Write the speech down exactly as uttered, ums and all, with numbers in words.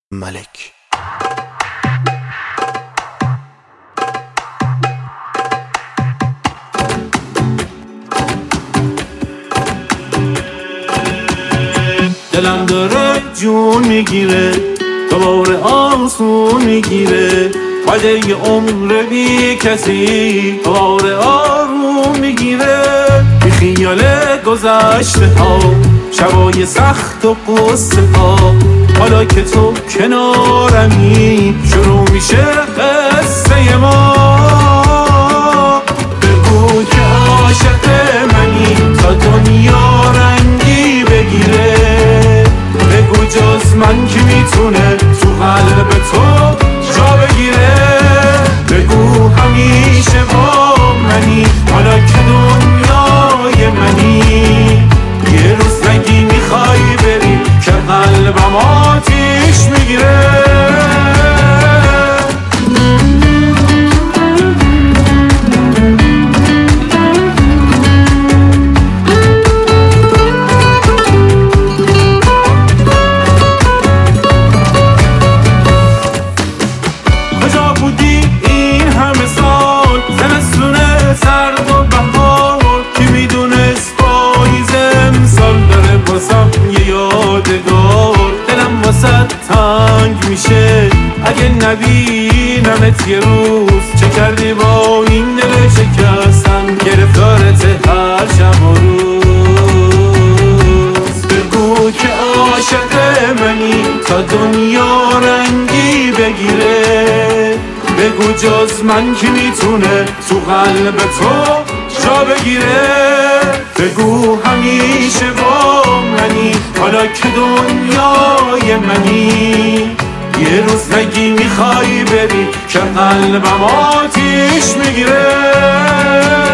ملک. دلم داره جون میگیره، دوباره آسون میگیره، بعد یه عمر بی کسی دوباره آروم میگیره. بی خیال گذشته ها، شبای سخت و قصه ها، حالا که تو کنارمی شروع میشه قصه ما. بگو که عاشق منی تا دنیا رنگی بگیره، بگو جز من کی میتونه تو قلب تو جا بگیره. بگو همیشه با منی حالا که دنیای منی، یه روز نگی میخوای بری که قلبم آتیش میگیره. دلم واسه تنگ میشه اگه نبینمت یه روز، چه کردی با این دل شکستم گرفتارت هر شب و روز. بگو که عاشق منی تا دنیا رنگی بگیره، بگو جز من کی میتونه تو قلب تو جا بگیره. بگو همیشه با منی حالا که دنیای منی، یه روز نگی میخوای بری که قلبم آتیش میگیره.